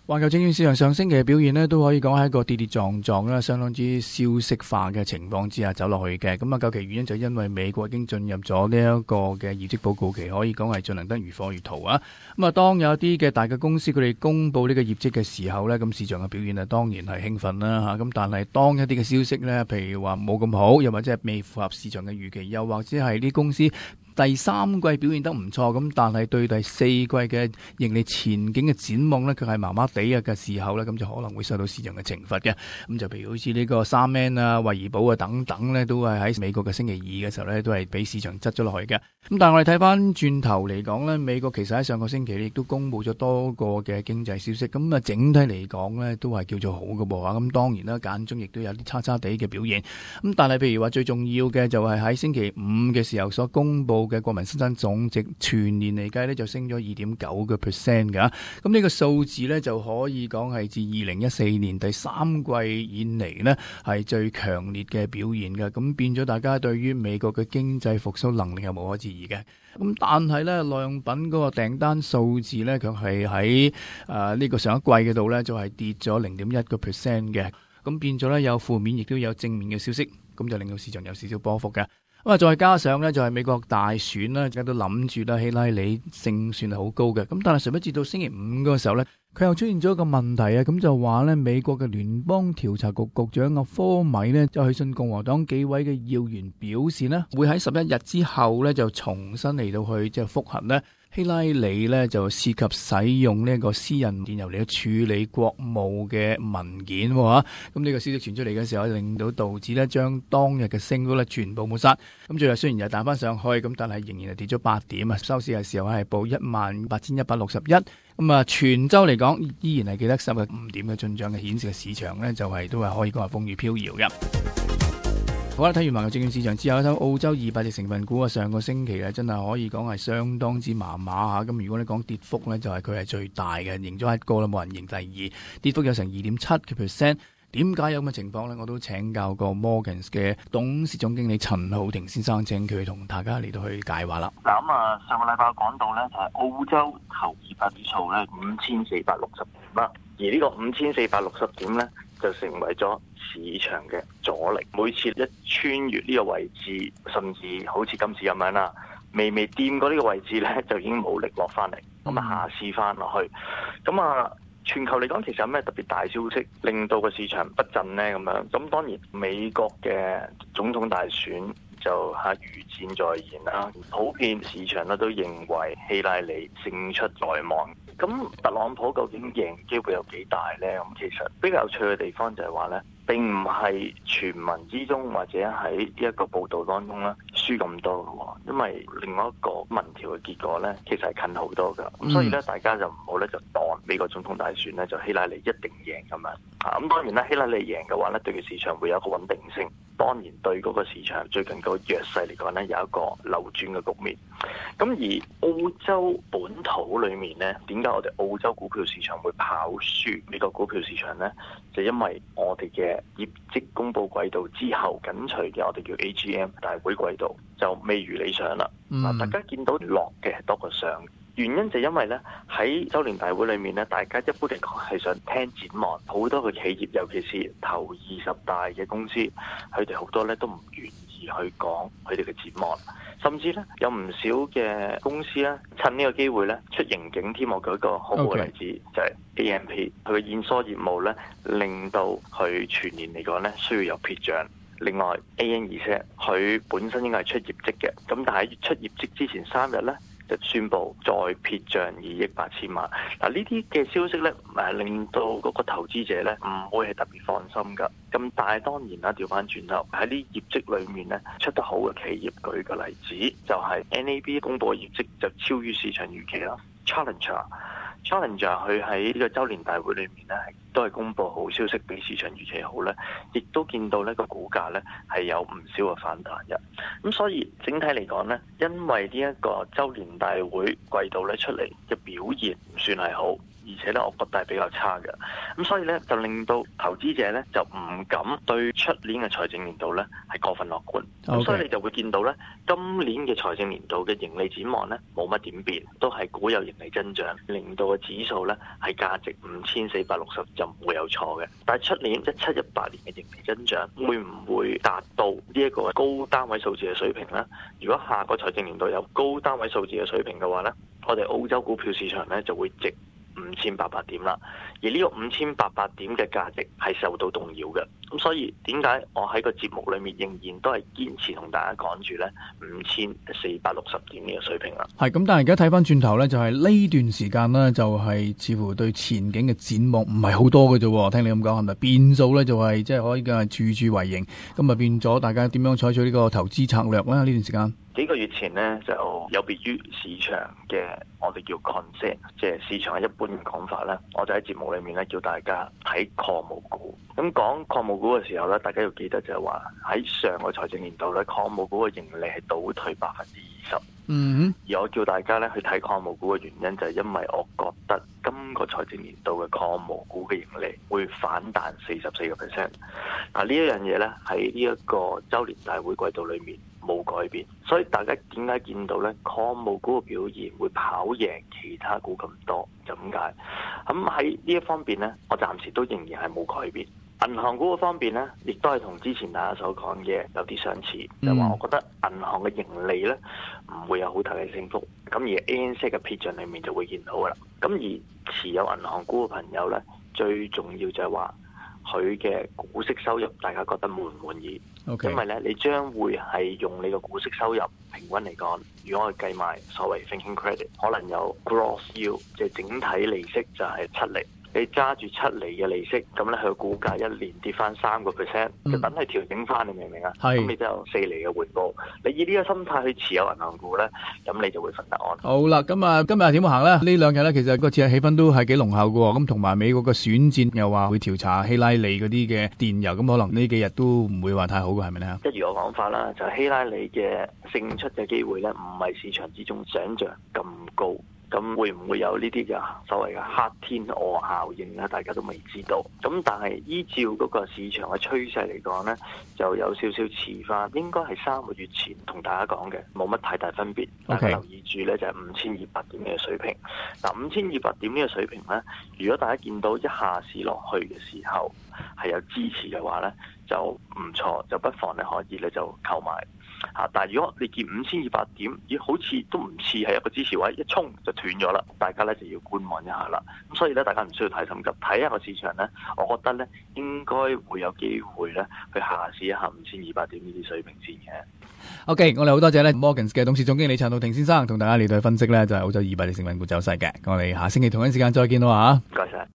環球證券市場上星期嘅表現呢，都可以講係一個跌跌撞撞啦，相當之消息化嘅情況之下走落去嘅。咁啊，究其原因就因為美國已經進入咗呢一個嘅業績報告期，可以講係進行得如火如荼啊。咁啊，當有一啲嘅大嘅公司佢哋公布呢個業績嘅時候呢，咁市場嘅表現啊當然係興奮啦嚇。咁但係當一啲嘅消息呢，譬如話冇咁好，又或者係未符合市場嘅預期，又或者係啲公司第三季表現得唔錯，咁但係對第四季嘅盈利前景嘅展望呢，佢係麻麻地嘅時候呢，咁就可能會受到市場嘅懲罰嘅。咁就譬如好似呢個3M啊、惠而寶啊等等呢，都係喺美國嘅星期二嘅時候呢，都係俾市場執咗落去嘅。咁但係我哋睇翻轉頭嚟講呢，美國其實喺上個星期亦都公布咗多個嘅經濟消息，咁啊整體嚟講呢，都係叫做好嘅噃。咁當然啦，間中亦都有啲差差地嘅表現。咁但係譬如話最重要嘅就係喺星期五嘅時候所公布嘅國民生產總值全年嚟計呢，就升咗2.9%㗎。咁呢個數字呢，就可以講係自2014年第三季以嚟呢，係最強烈嘅表現嘅。咁變咗大家對於美國嘅經濟復甦能力係無可置疑嘅。咁但係呢，耐用品嗰個訂單數字呢，卻係喺呢個上一季嗰度呢，就係跌咗0.1%嘅。咁變咗呢，有負面亦都有正面嘅消息，咁就令到市場有少少波幅嘅。咁啊，再加上呢，就係美國大選啦，大家都諗住啦，希拉里勝算係好高嘅。咁但係誰不知到星期五嗰個時候呢，佢又出現咗一個問題啊。咁就話呢，美國嘅聯邦調查局局長阿科米呢，就去信共和黨幾位嘅要員，表示呢會喺11日之後呢，就重新嚟到去即係複核呢希拉里呢，就涉及使用呢個私人電郵嚟處理國務嘅文件喎。咁呢個消息傳出嚟嘅時候，令到道指呢將當日嘅升幅呢全部抹殺。咁最後雖然又彈翻上去，咁但係仍然係跌咗8點啊。收市嘅時候係報18,161。咁啊，全週嚟講依然係記得15點嘅進賬嘅顯示嘅市場呢，就係都係可以講係風雨飄搖嘅。好啦，睇完環球證券市場之後，睇澳洲200隻成分股啊，上個星期啊，真係可以講係相當之麻麻嚇。咁如果你講跌幅呢，就係佢係最大嘅，贏咗一個啦，冇人贏第二，跌幅有成2.7%。點解有咁嘅情況呢？我都請教過 Morgans 嘅董事總經理陳浩霆先生，請佢同大家嚟到去解話啦。 嗱咁啊，上個禮拜講到呢，就係澳洲頭200指數呢5460點啦，而呢個5460點呢，就成為咗市場嘅阻力。每次一穿越呢個位置，甚至好似今次咁樣啦，微掂過呢個位置呢，就已經冇力落翻嚟，咁啊下試翻落去。咁啊，全球嚟講，其實有咩特別大消息令到個市場不振呢？咁樣，咁當然美國嘅總統大選就如箭在弦啦。普遍市場咧都認為希拉里勝出在望。咁特朗普究竟贏機會有幾大呢？咁其實比較有趣嘅地方就係話呢，並唔係傳聞之中或者喺呢一個報道當中咧輸咁多嘅，因為另外一個民調嘅結果呢，其實係近好多㗎。咁所以呢，大家就唔好呢就當美國總統大選呢就希拉里一定贏咁樣。咁當然啦，希拉里贏嘅話呢，對個市場會有一個穩定性。當然對嗰個市場最近個弱勢嚟講呢，有一個扭轉嘅局面。咁而澳洲本土裏面呢，點解我哋澳洲股票市場會跑輸美國股票市場呢？就因為我哋嘅業績公佈季度之後緊隨嘅我哋叫 AGM 大會季度就未如理想啦。大家見到落嘅多過上。原因就因為咧喺周年大會裏面咧，大家一般嚟講係想聽展望，好多嘅企業，尤其是頭20大嘅公司，佢哋好多咧都唔願意去講佢哋嘅展望，甚至咧有唔少嘅公司咧趁呢個機會咧出盈警添。我舉一個好好嘅例子，就係 AMP 佢嘅現梭業務咧，令到佢全年嚟講咧需要有撇賬。另外 AN 佢本身應該係出業績嘅，咁但係出業績之前3日咧，就宣布再撇賬2億8千萬。嗱，呢啲嘅消息咧，令到嗰個投資者咧唔會係特別放心噶。咁但係當然啦，調翻轉頭喺啲業績裏面咧出得好嘅企業，舉個例子就係 NAB 公佈嘅業績就超於市場預期啦。Challenger 佢喺呢個周年大會裏面咧，都係公佈好消息，比市場預期好咧，亦都見到呢個股價咧係有唔少嘅反彈嘅。咁所以整體嚟講咧，因為呢一個周年大會季度咧出嚟嘅表現唔算係好， 而且咧我覺得係比較差嘅。咁所以咧就令到投資者咧就唔敢對出年嘅財政年度咧係過分樂觀。咁所以你就會見到咧今年嘅財政年度嘅盈利展望咧冇乜點變，都係股有盈利增長，令到嘅指數咧係價值5460就唔會有錯嘅。但係出年17、18年嘅盈利增長會唔會達到呢一個高單位數字嘅水平呢？如果下個財政年度有高單位數字嘅水平嘅話呢，我哋澳洲股票市場呢就會值5800點啦。而呢個5800點嘅價值係受到動搖嘅。咁所以點解我喺個節目裏面仍然都係堅持同大家講住呢5460點呢個水平啦。 係咁，但係而家睇翻轉頭呢，就係呢段時間呢，就係似乎對前景嘅展望唔係好多嘅啫。聽你咁講係咪變數呢？就係即係可以嘅處處為營，咁啊變咗大家點樣採取呢個投資策略呢？呢段時間幾個月前呢，就有別於市場嘅我哋叫 consensus， 即係市場嘅一般嘅講法呢，我就喺節目裏面呢，叫大家睇礦務股。咁講礦務股嘅時候呢，大家要記得就係話喺上個財政年度呢，礦務股嘅盈利係倒退20%。而我叫大家呢去睇礦務股嘅原因就係因為我覺得今個財政年度嘅礦務股嘅盈利會反彈44%。嗱，呢一樣嘢呢，喺呢一個周年大會季度裏面冇改變，所以大家點解見到呢礦務股嘅表現會跑贏其他股咁多？就咁解。咁喺呢一方面呢，我暫時都仍然係冇改變。銀行股嘅方面呢，亦都係同之前大家所講嘅有啲相似，就係話我覺得銀行嘅盈利呢唔會有好大嘅升幅。咁而 ANZ 嘅撇帳裏面就會見到噶啦。咁而持有銀行股嘅朋友呢，最重要就係話佢嘅股息收入，大家覺得滿唔滿意？Okay. 因為呢，你將會係用你嘅股息收入平均嚟講，如果我計埋所謂 franking credit， 可能有 gross yield， 即係整體利息就係7厘。你揸住7厘嘅利息，咁咧佢股價一年跌翻3%，就等佢調整翻，你明唔明啊？咁你都有4厘嘅回報。你以呢個心態去持有銀行股咧，咁你就會瞓得安。好啦，咁啊，今日點行咧？呢兩日咧，其實個市氣氛都係幾濃厚嘅。咁同埋美國嘅選戰又話會調查希拉里嗰啲嘅電郵，咁可能呢幾日都唔會話太好嘅，係咪咧？ 一如我講法啦，就係希拉里嘅勝出嘅機會咧，唔係市場之中想像咁高。咁會唔會有呢啲嘅所謂嘅黑天鵝效應咧？大家都未知道。咁但係依照嗰個市場嘅趨勢嚟講呢，就有少少遲翻，應該係3個月前同大家講嘅，冇乜太大分別。大家留意住呢，就係5200點嘅水平。嗱，5200點呢個水平呢，如果大家見到一下市落去嘅時候係有支持嘅話呢，就唔錯，就不妨你可以咧就購買。但係如果你見5200點，咦，好似都唔似係一個支持位，一衝就斷咗啦，大家咧就要觀望一下啦。咁所以咧，大家唔需要太心急，睇下個市場咧，我覺得咧應該會有機會咧去下試一下5200點呢啲水平先嘅。 OK， 我哋好多謝咧 Morgans 嘅董事總經理陳浩霆先生同大家嚟到分析咧就係澳洲200隻成分股走勢嘅。我哋下星期同一時間再見啦嚇。 唔該晒。